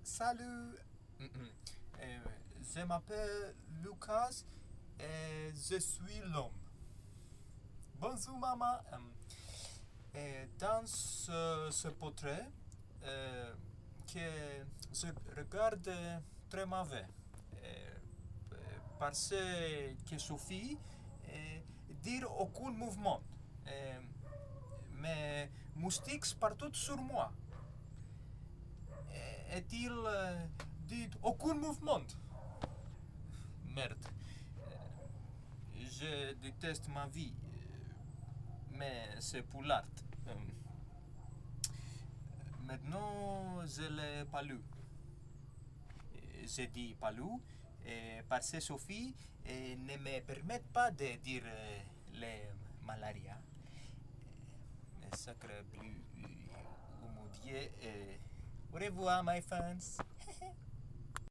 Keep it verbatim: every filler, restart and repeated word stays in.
Salut, Euh, je m'appelle Lucas et je suis l'homme. Bonjour maman. Euh, et dans ce, ce portrait euh, que je regarde très mauvais euh, parce que Sophie euh, dit aucun mouvement. Euh, mais moustiques partout sur moi. Est-il euh, dit aucun mouvement? Merde. Je déteste ma vie, mais c'est pour l'art. Euh, Maintenant, je l'ai pas lu. J'ai dit pas lu et parce que Sophie euh, ne me permet pas de dire euh, les malaria. Euh, Sacre bleu, euh, au maudit. euh, Au revoir, my fans.